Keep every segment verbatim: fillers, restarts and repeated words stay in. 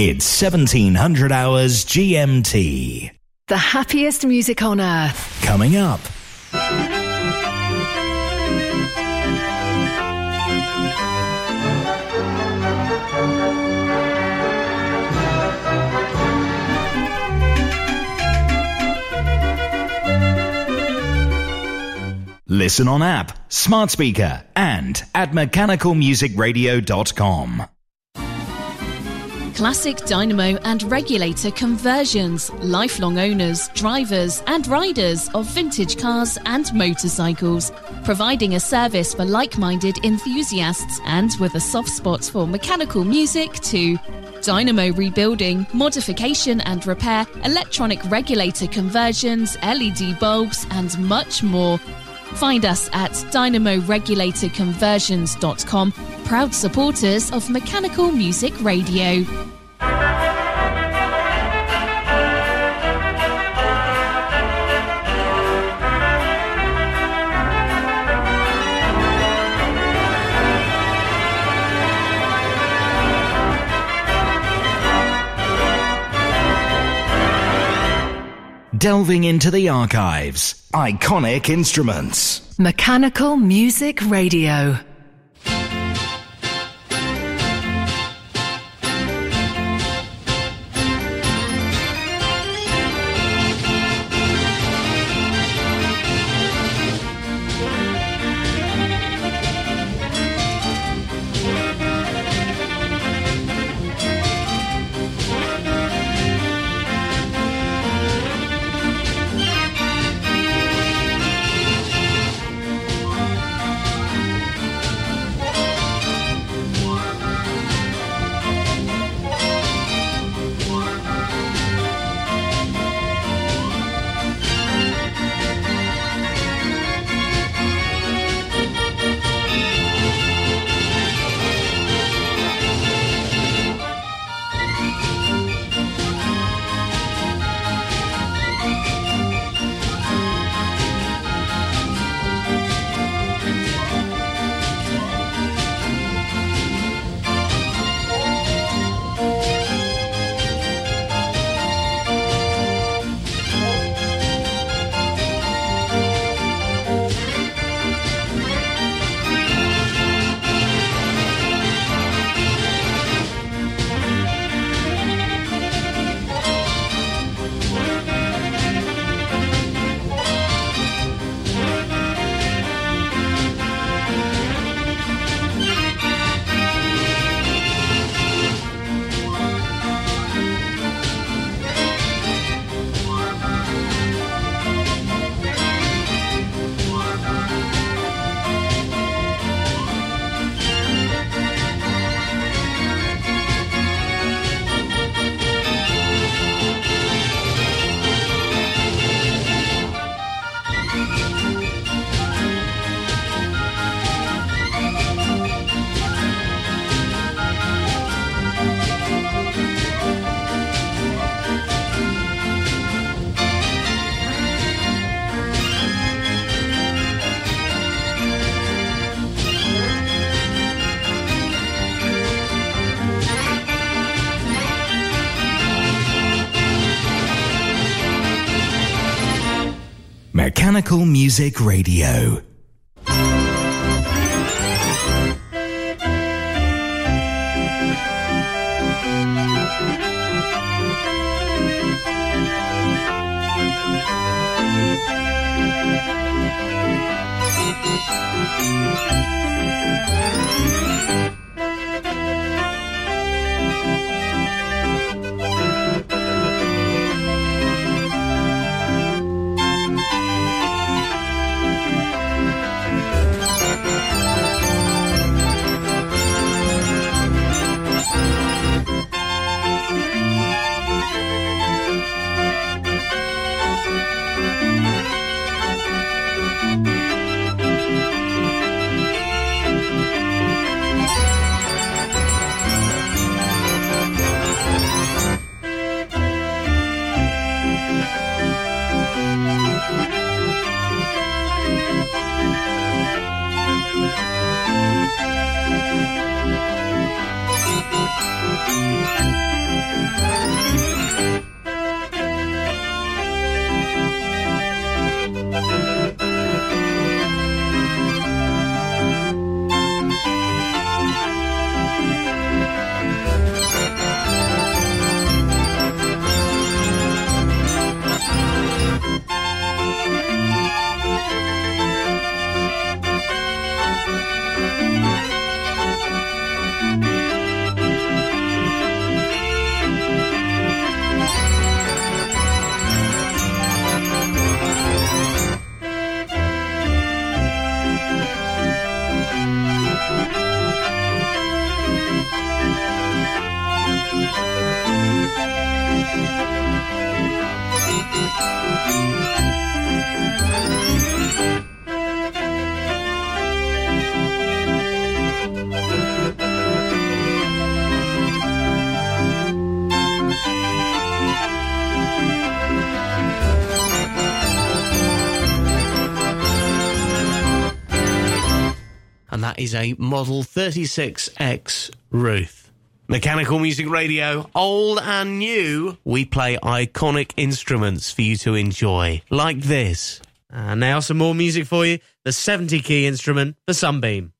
It's seventeen hundred hours G M T. The happiest music on earth. Coming up. Listen on app, smart speaker, and at mechanical music radio dot com. Classic dynamo and regulator conversions. Lifelong owners, drivers and riders of vintage cars and motorcycles. Providing a service for like-minded enthusiasts and with a soft spot for mechanical music too. Dynamo rebuilding, modification and repair, electronic regulator conversions, L E D bulbs and much more. Find us at dynamo regulator conversions dot com, proud supporters of Mechanical Music Radio. Delving into the archives. Iconic instruments. Mechanical Music Radio. Mechanical Music Radio. and that is a Model thirty-six X Ruth. Mechanical Music Radio, old and new, we play iconic instruments for you to enjoy, like this. And now some more music for you, the seventy key instrument, the Sunbeam.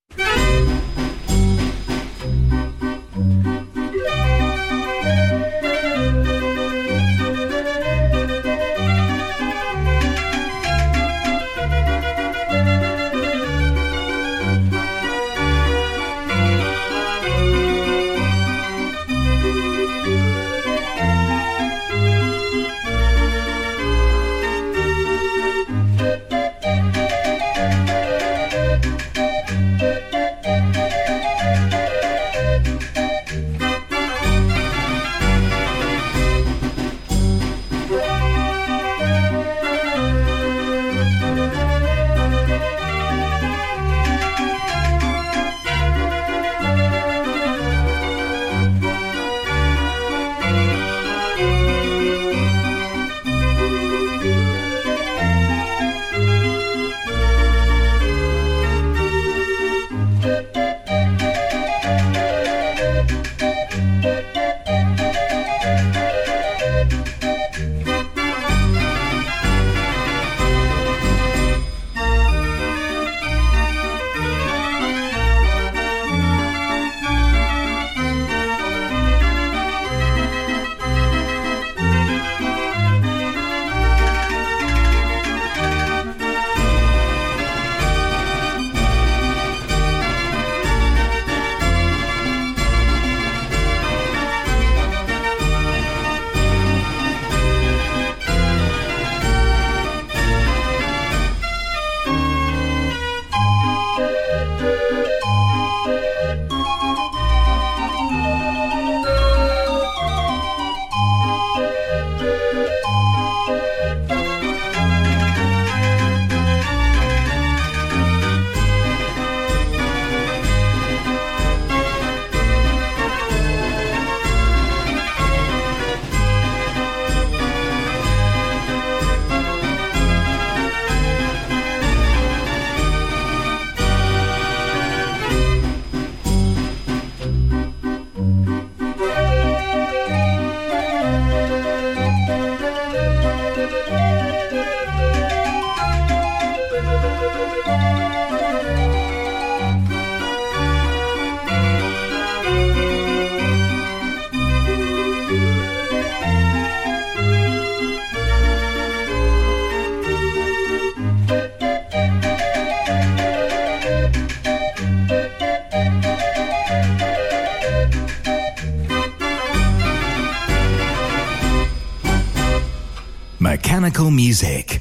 Mechanical Music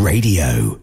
Radio.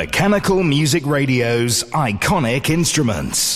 Mechanical Music Radio's iconic instruments.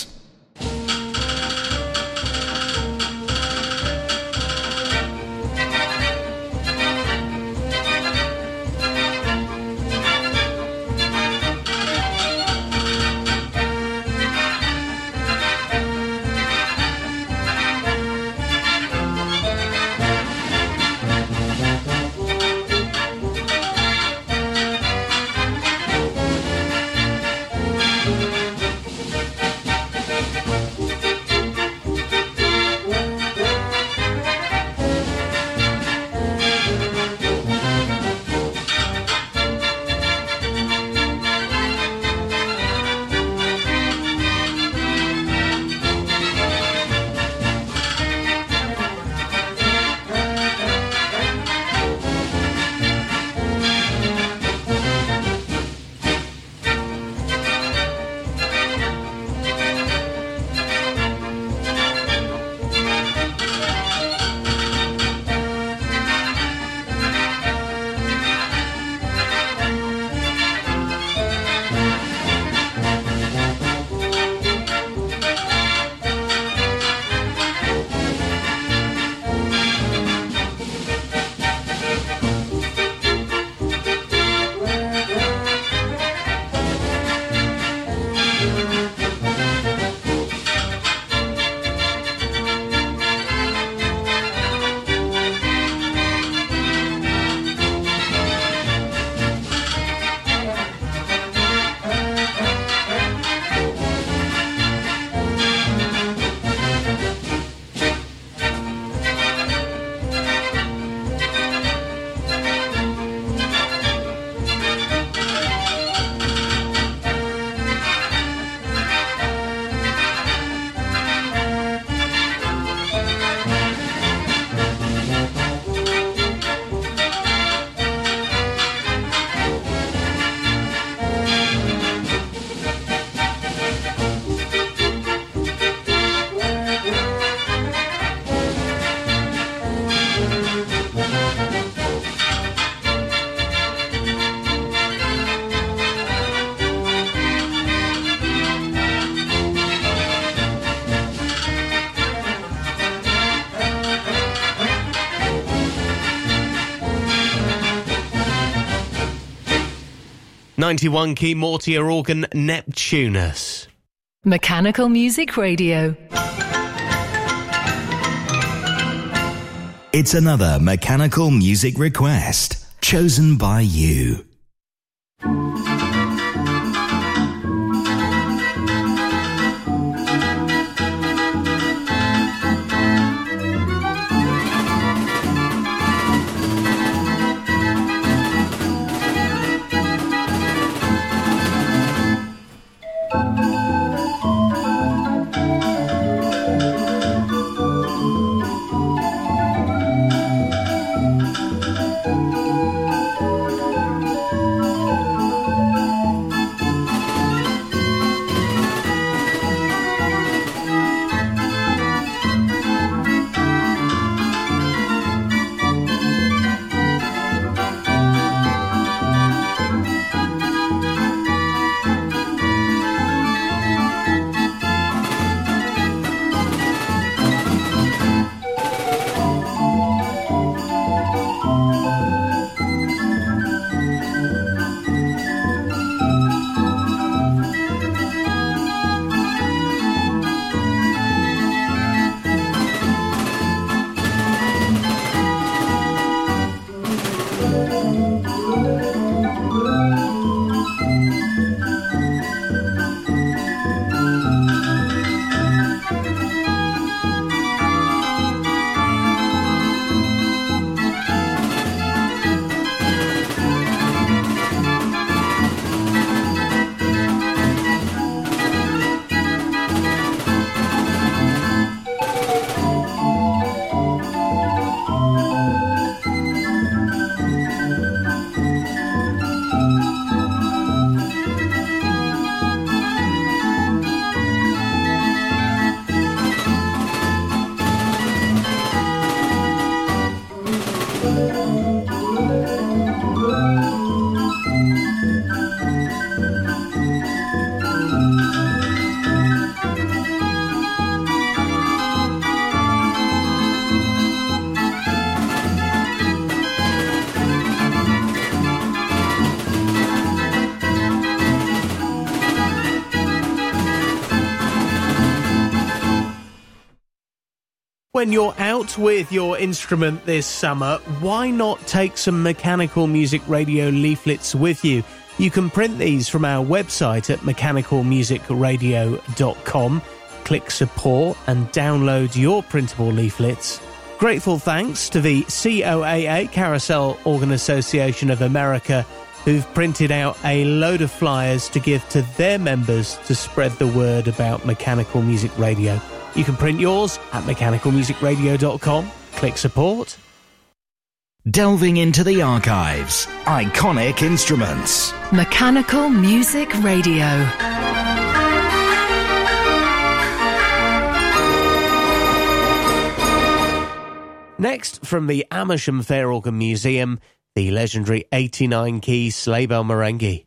ninety-one key Mortier organ Neptunus. Mechanical Music Radio. It's another mechanical music request chosen by you. When you're out with your instrument this summer, why not take some Mechanical Music Radio leaflets with you? You can print these from our website at mechanical music radio dot com. Click support and download your printable leaflets. Grateful thanks to the C O A A, Carousel Organ Association of America, who've printed out a load of flyers to give to their members to spread the word about Mechanical Music Radio. You can print yours at mechanical music radio dot com. Click support. Delving into the archives. Iconic instruments. Mechanical Music Radio. Next, from the Amersham Fair Organ Museum, the legendary eighty-nine key sleigh bell merengue.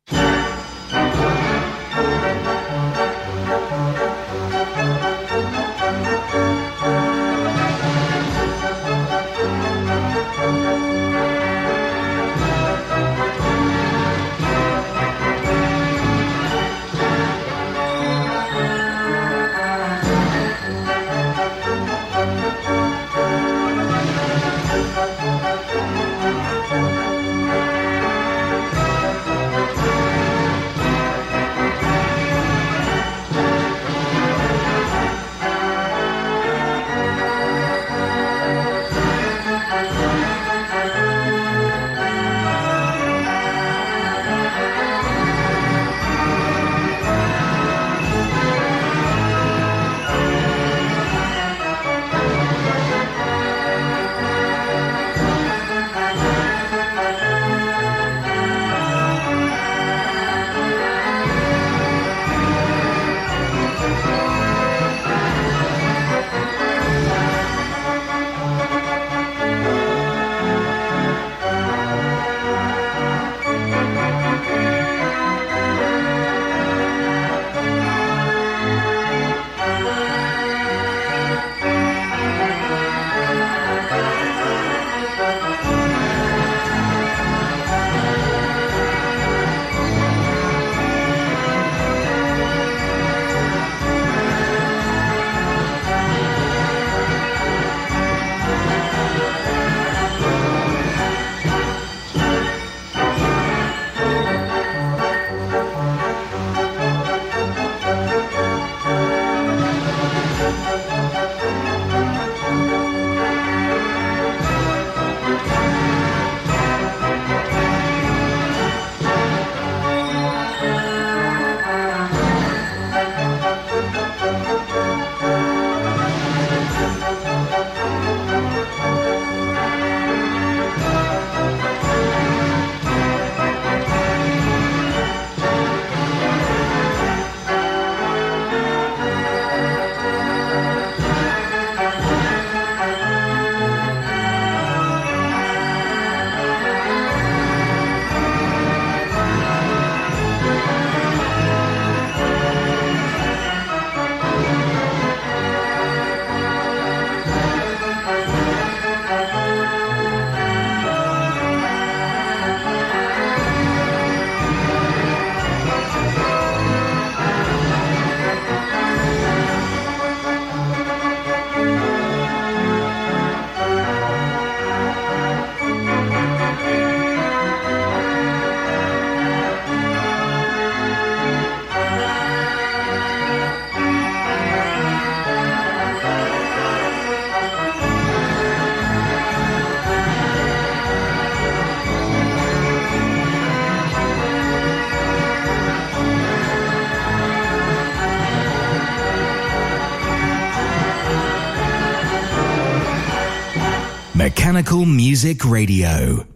Mechanical Music Radio.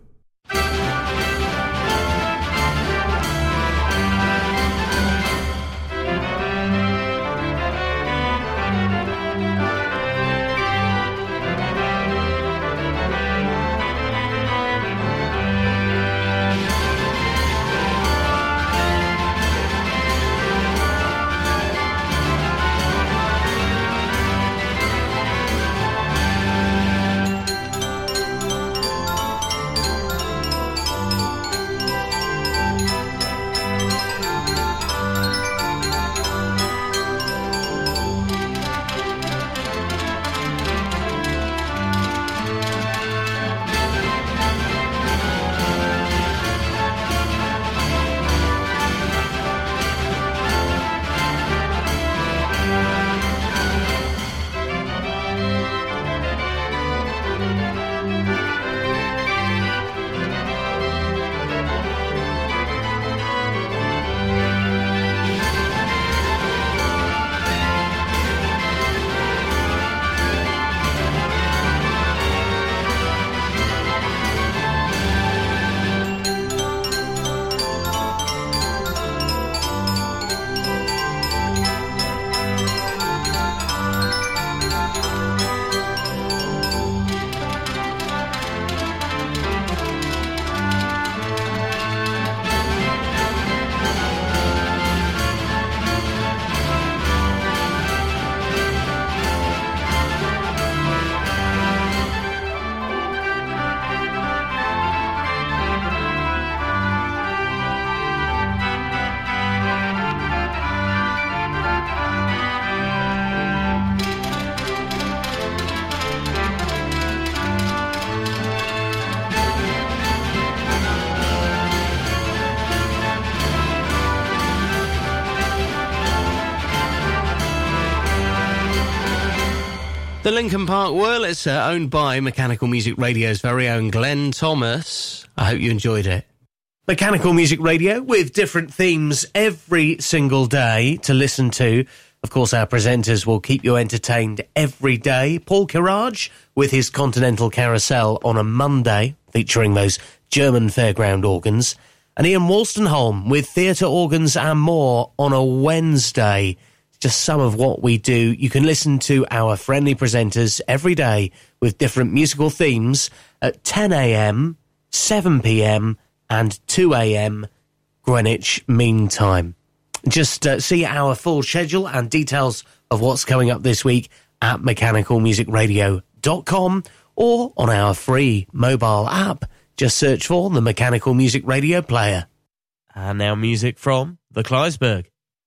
The Lincoln Park Wurlitzer, owned by Mechanical Music Radio's very own Glenn Thomas. I hope you enjoyed it. Mechanical Music Radio with different themes every single day to listen to. Of course, our presenters will keep you entertained every day. Paul Kirage with his Continental Carousel on a Monday, featuring those German fairground organs. And Ian Wolstenholme with theatre organs and more on a Wednesday. Just some of what we do. You can listen to our friendly presenters every day with different musical themes at ten a.m, seven p.m, and two a.m. Greenwich Mean Time. Just uh, see our full schedule and details of what's coming up this week at mechanical music radio dot com or on our free mobile app. Just search for the Mechanical Music Radio player. And now music from the Kleisberg.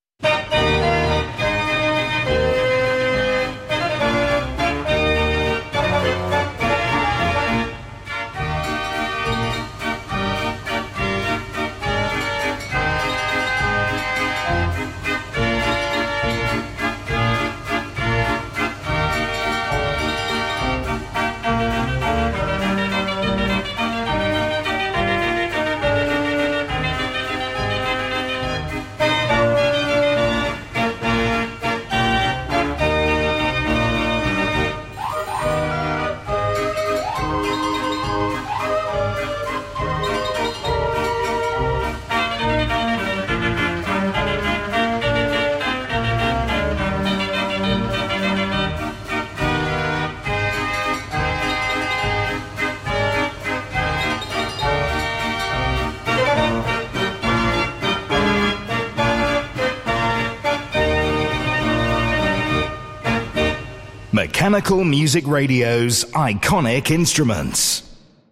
Mechanical Music Radio's iconic instruments.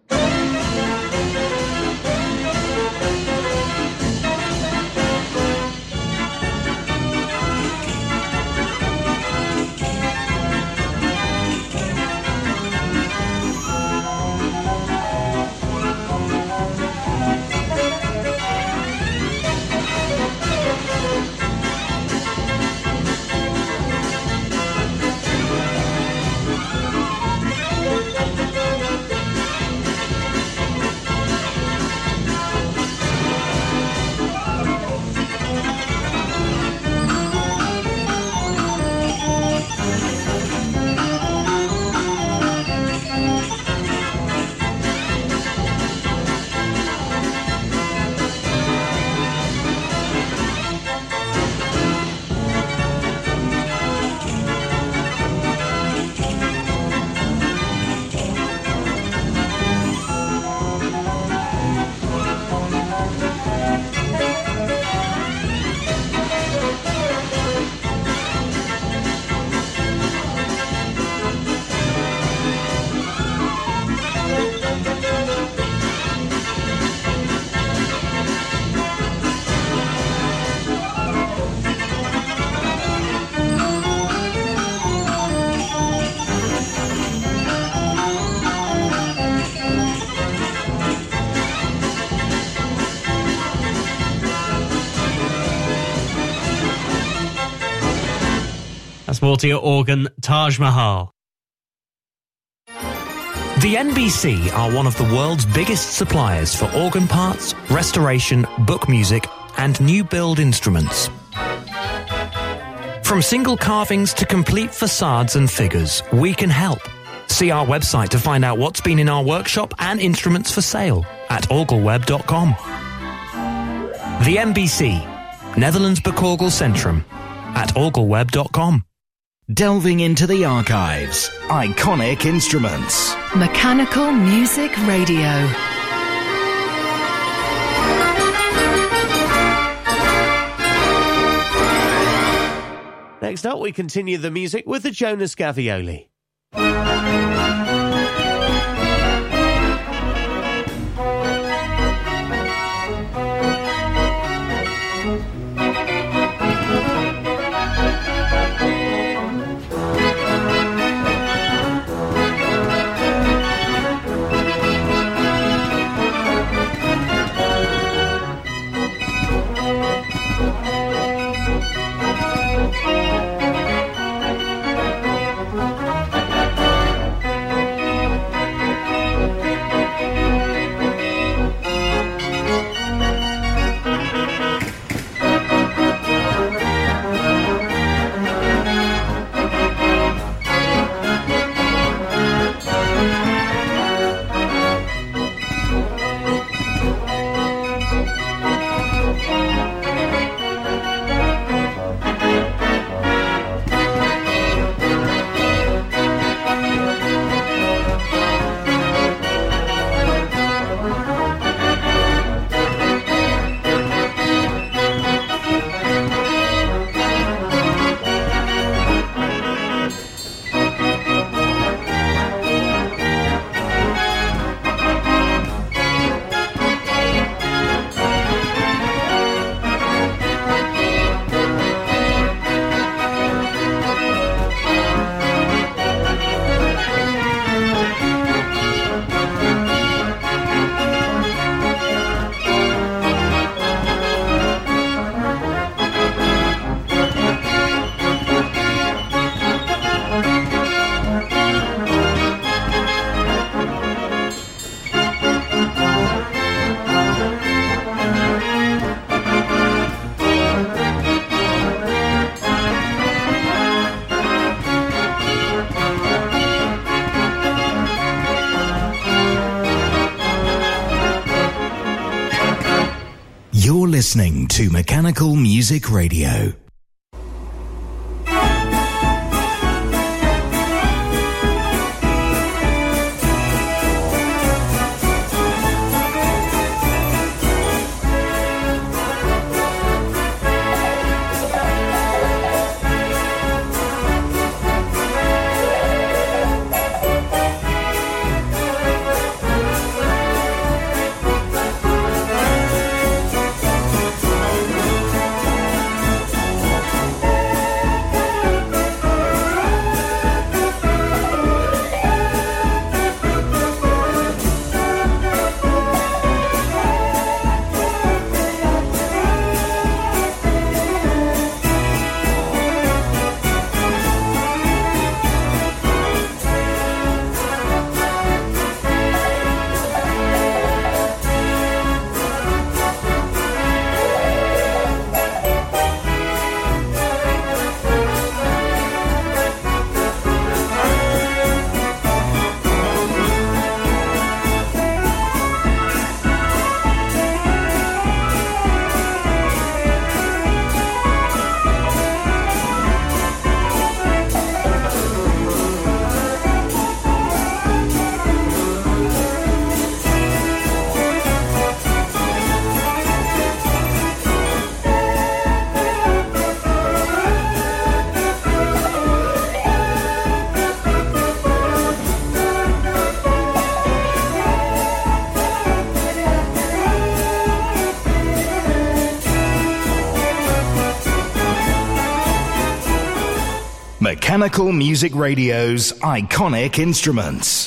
Sportier organ Taj Mahal. The N B C are one of the world's biggest suppliers for organ parts, restoration, book music, and new build instruments. From single carvings to complete facades and figures, we can help. See our website to find out what's been in our workshop and instruments for sale at orgelweb dot com. The N B C, Netherlands Bekorgel Centrum, at orgelweb dot com. Delving into the archives. Iconic instruments. Mechanical Music Radio. Next up, we continue the music with the Jonas Gavioli. listening to Mechanical Music Radio. Mechanical Music Radio's iconic instruments.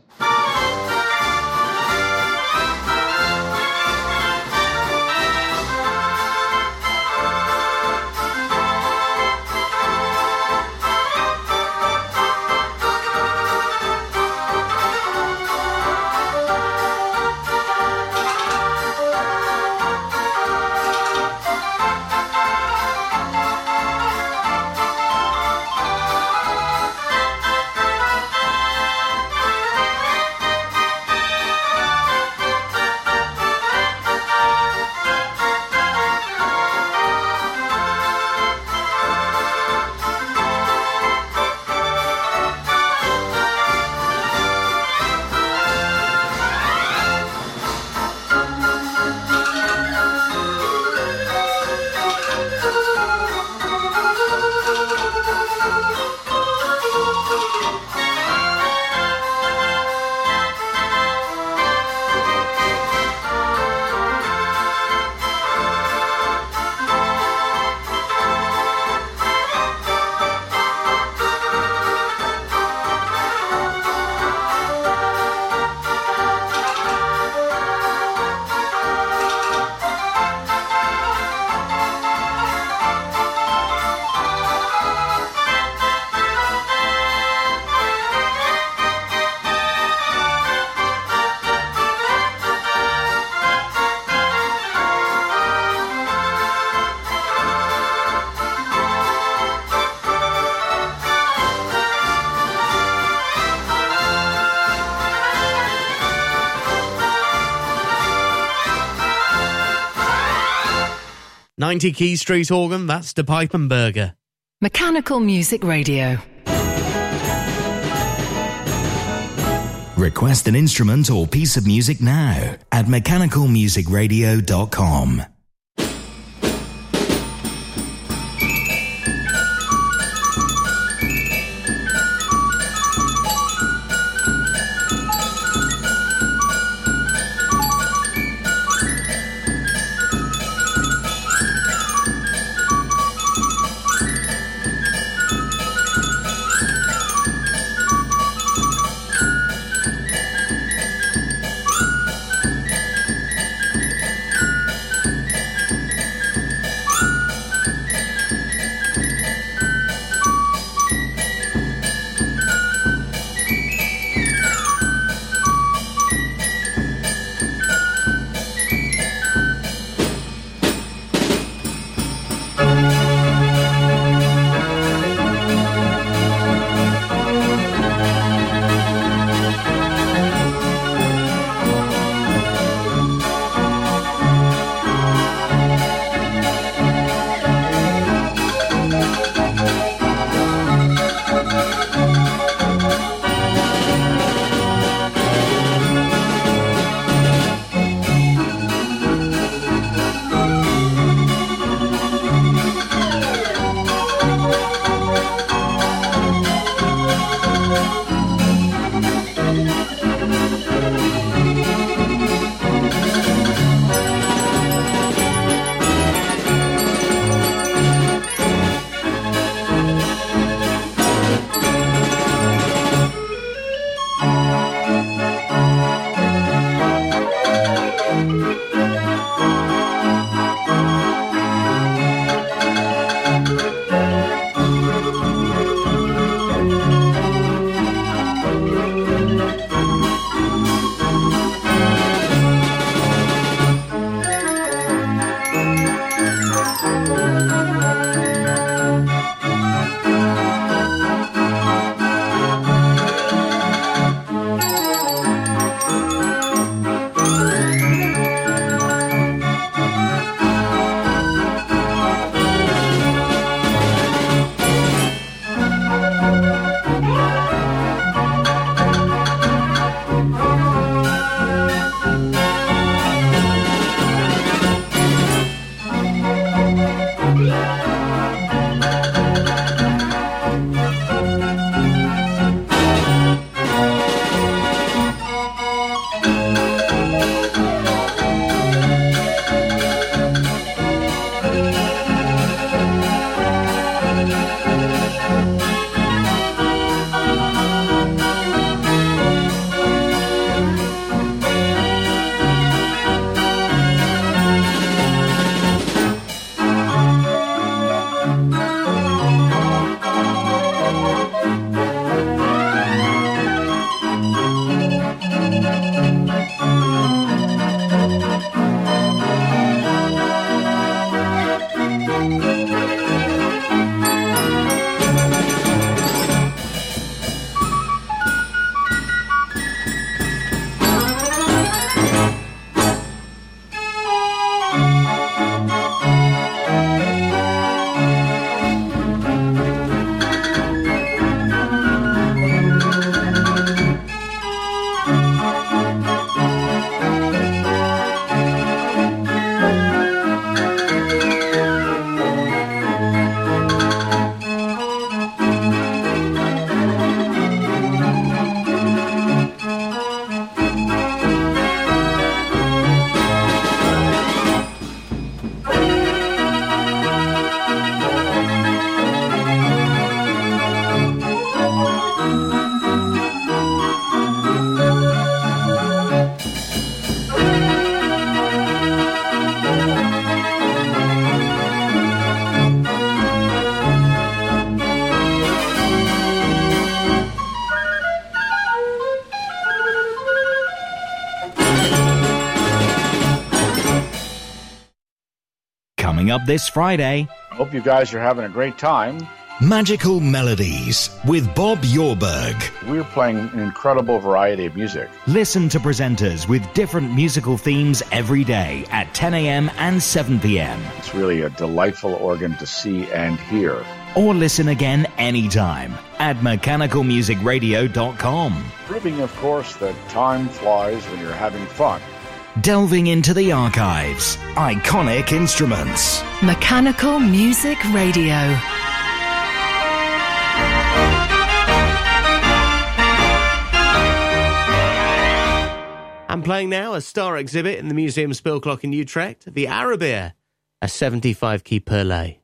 ninety Key Street organ, that's the Pipe and Burger. Mechanical Music Radio. Request an instrument or piece of music now at mechanical music radio dot com. coming up this Friday. I hope you guys are having a great time. Magical Melodies with Bob Yorberg. We're playing an incredible variety of music. Listen to presenters with different musical themes every day at ten a.m. and seven p.m. It's really a delightful organ to see and hear. Or listen again anytime at mechanical music radio dot com. Proving, of course, that time flies when you're having fun. Delving into the archives. Iconic instruments. Mechanical Music Radio. I'm playing now a star exhibit in the Museum Spill Clock in Utrecht, the Arabir, a seventy-five key Perlé.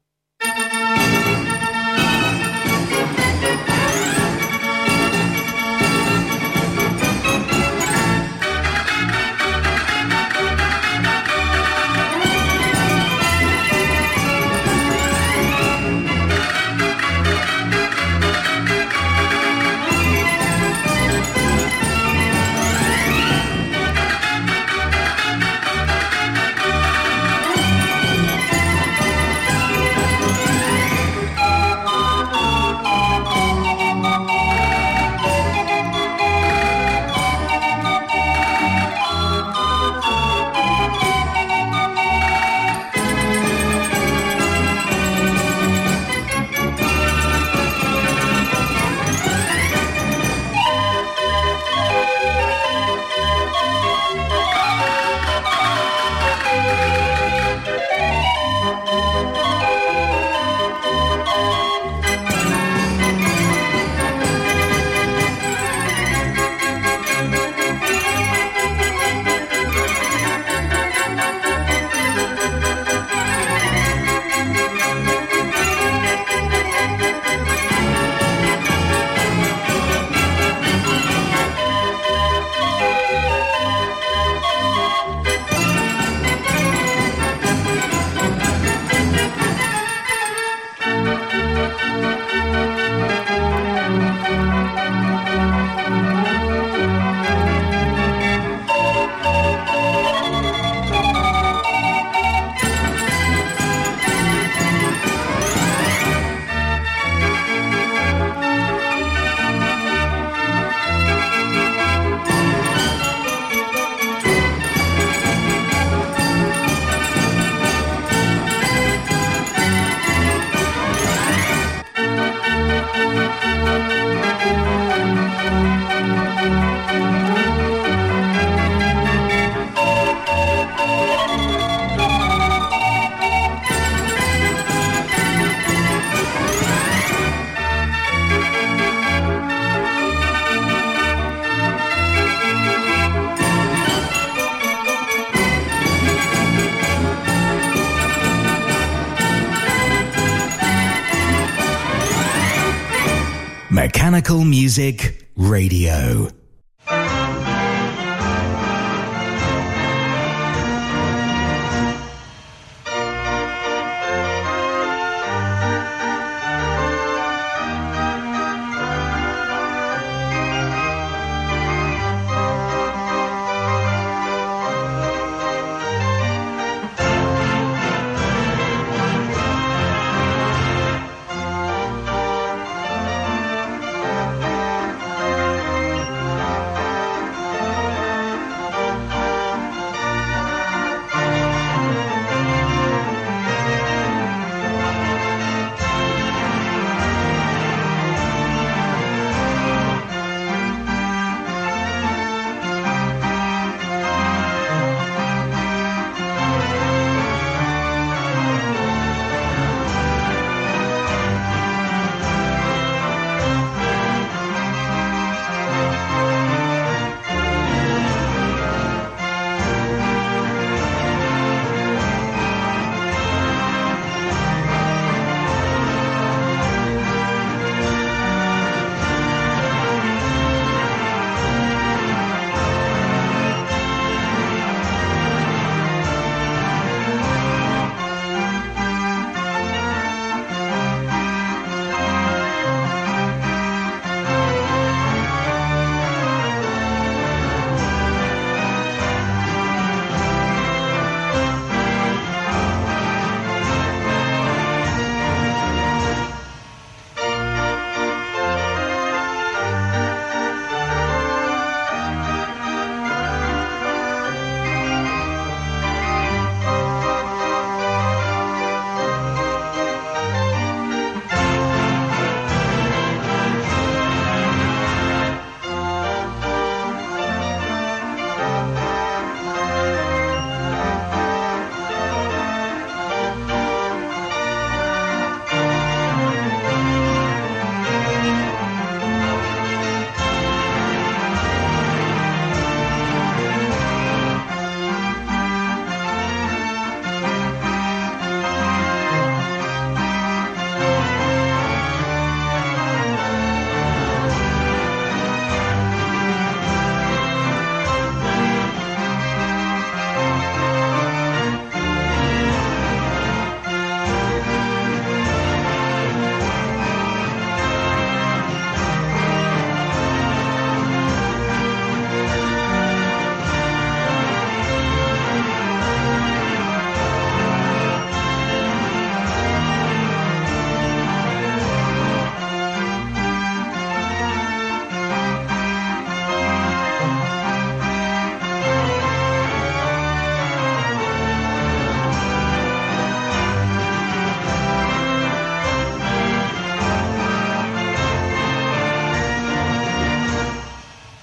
Mechanical Music Radio.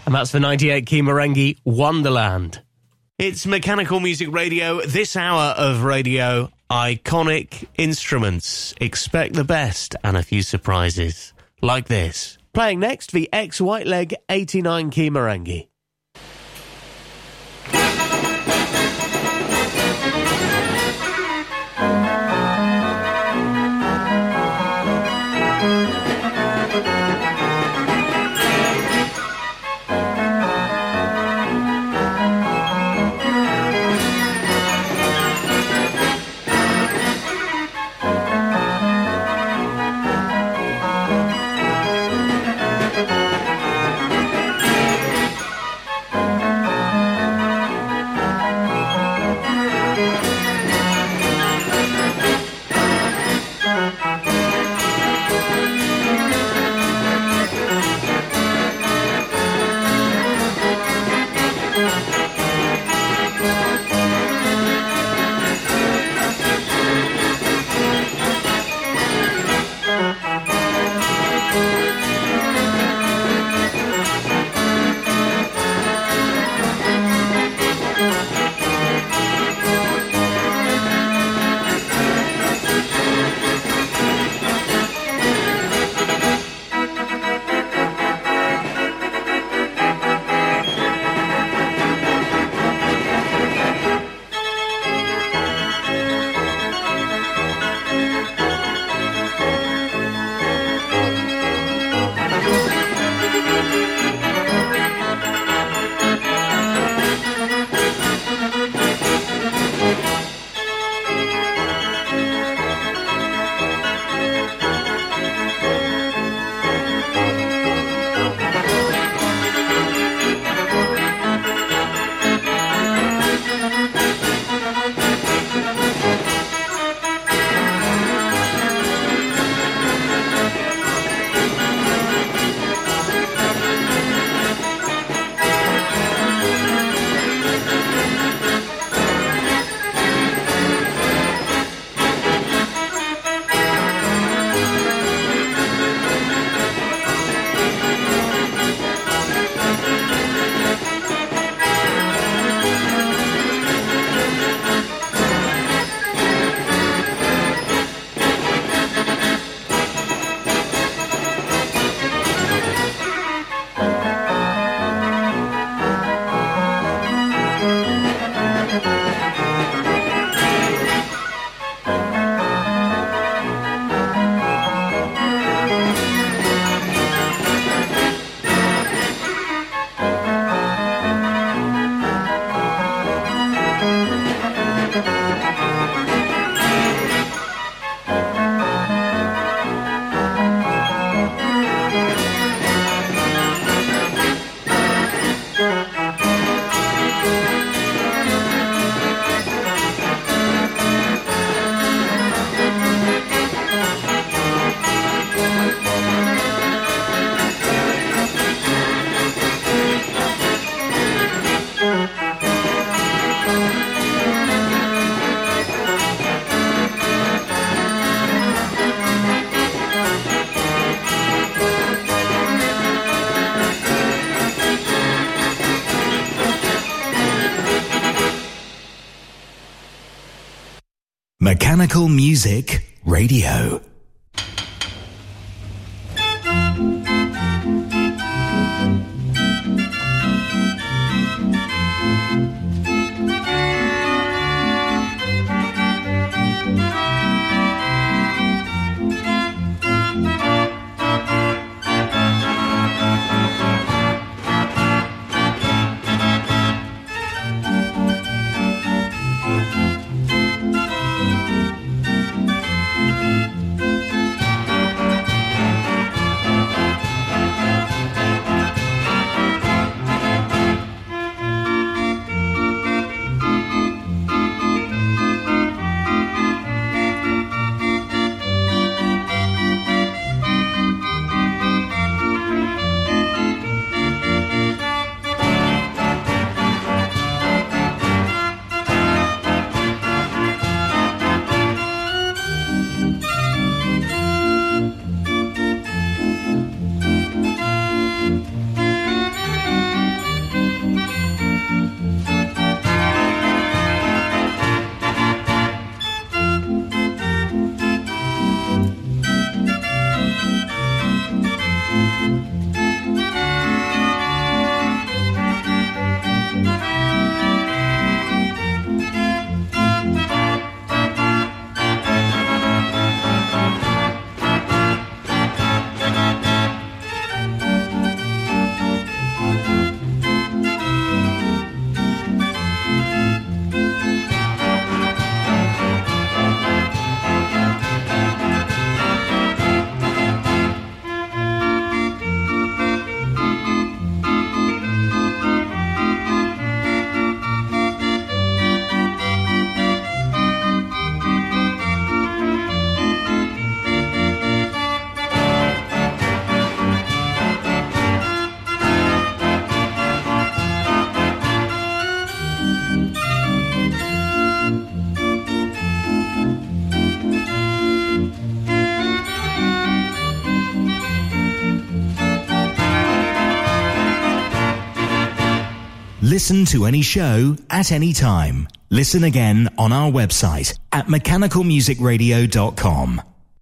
And that's the ninety-eight key merengue Wonderland. It's Mechanical Music Radio, this hour of radio, iconic instruments. Expect the best and a few surprises, like this. Playing next, the ex-Whiteleg eighty-nine key merengue. Mechanical Music Radio. Thank you. Listen to any show at any time. Listen again on our website at mechanical music radio dot com.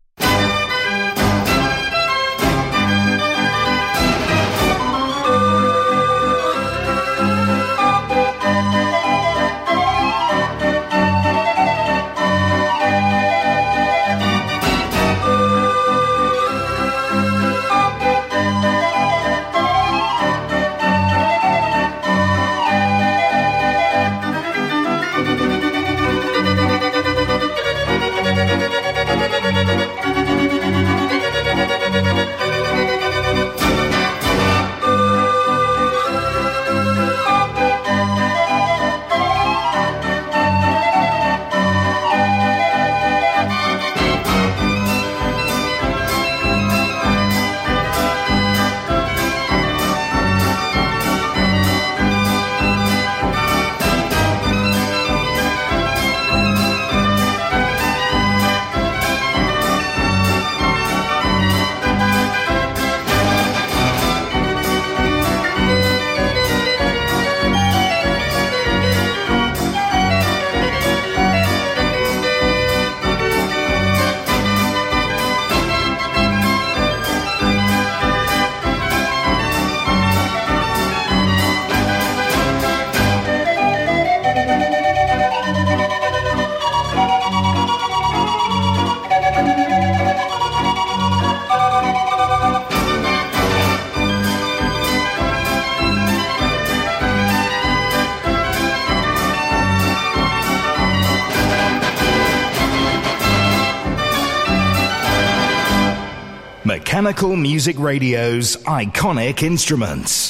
Mechanical Music Radio's iconic instruments.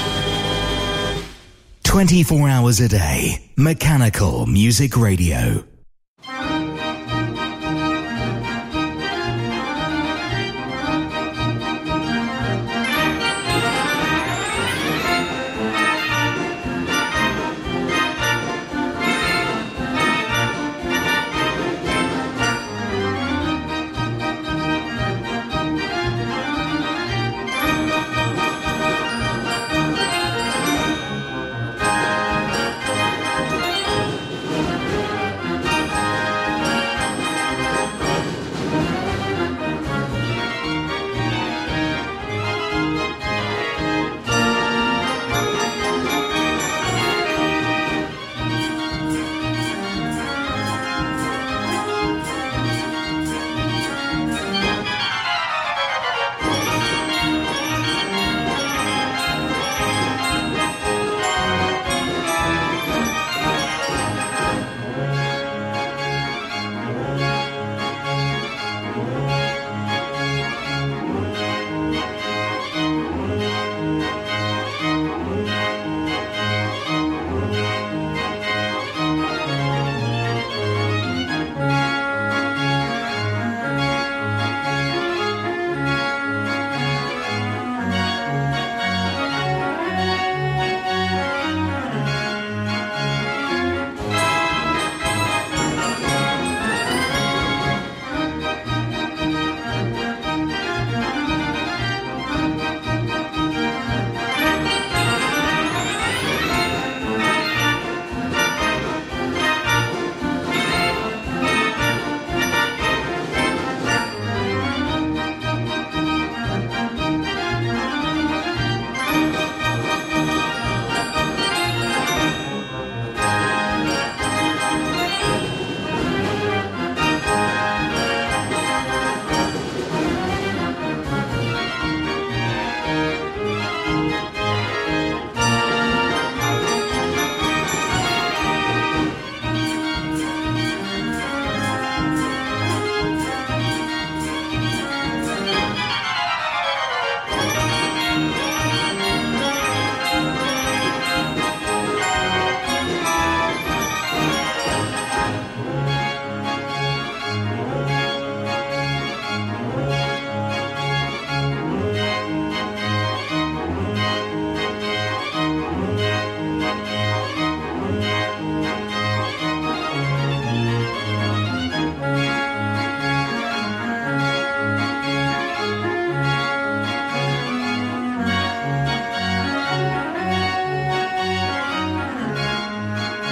twenty-four hours a day. Mechanical Music Radio.